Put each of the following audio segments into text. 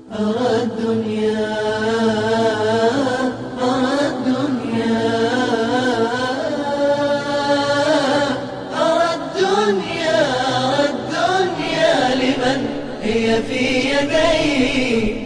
أرى الدنيا أرى الدنيا أرى الدنيا أرى الدنيا لمن هي في يدي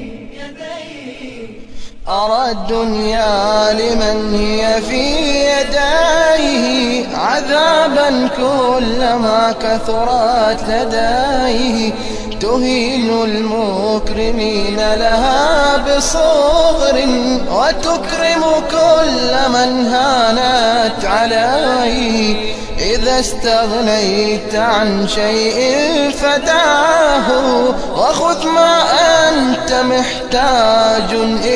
أرى الدنيا لمن هي في يديه عذابا كلما كثرت لديه تهين المكرمين لها بصغر وتكرم كل من هانت عليه إذا استغنيت عن شيء فدعه وخذ ما أنت محتاج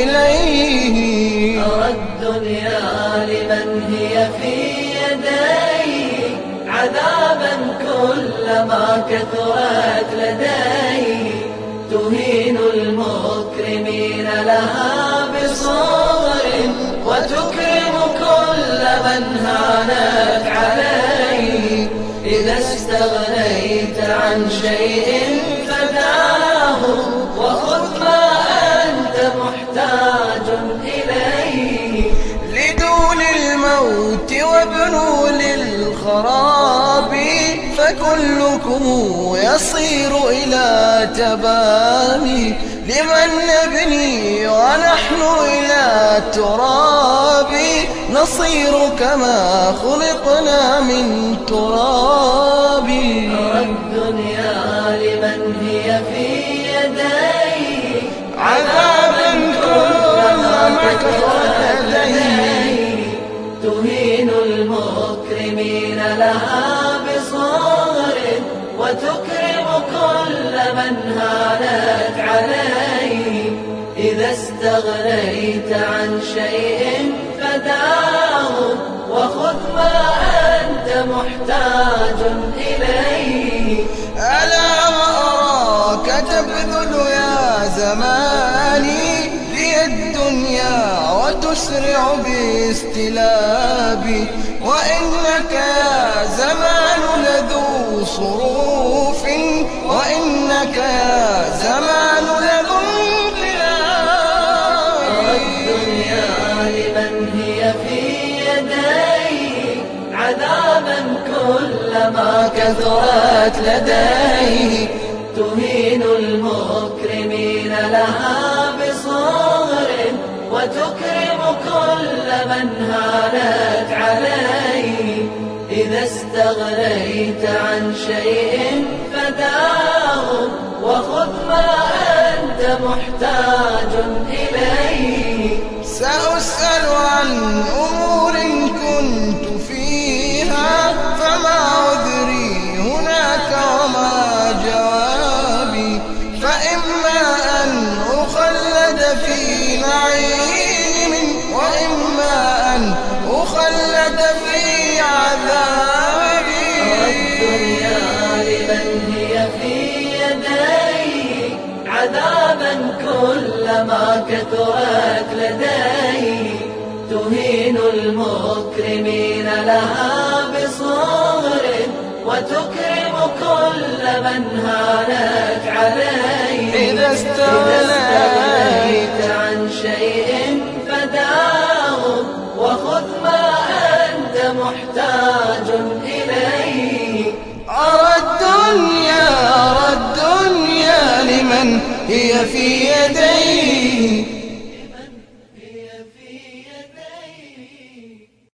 إليه. أرى الدنيا لمن هي في يديه عذابا كلما كثرت لديه تهين المكرمين لها بصغر وتكرم كل من هانت عليه إذا استغنيت عن شيء فدعه وخذ ما أنت محتاج إليه. لدون الموت وابنوا للخراب فكلكم يصير إلى تباني لمن نبني ونحن إلى التراب نصير كما خلقنا من تراب. أرى الدنيا لمن هي في يديه عذابا كلما كثرت لديه تهين المكرمين لها بصغر وتكرم كل من هانت عليه إذا استغنيت عن شيء فدعه وخذ ما أنت محتاج إليه. ألا وأراك تبذل يا زماني لي الدنيا وتسرع باستلابي وإنك يا زمان لذو صروف وإنك يا زمان لذو انقلاب. الدنيا لمن هي في يديه عذابا كلما كثرت لديه تهين المكرمين لها بصغر وتكرم كل من هانت عليه إذا استغنيت عن شيء فدعه وخذ ما أنت محتاج إليه. سأسأل عن أمور كنت فيها فما عذري هناك وما جوابي فإما أن أخلد في نعيم وإما أن أخلد في عذابي. الدنيا لمن هي في يديه عذابا كلما كثرت لديه تهين المكرمين لها بصغر وتكرم كل من هانت عليه إذا استغنيت عن شيء فدعه وخذ ما أنت محتاج إليه. أرى الدنيا لمن هي في يديه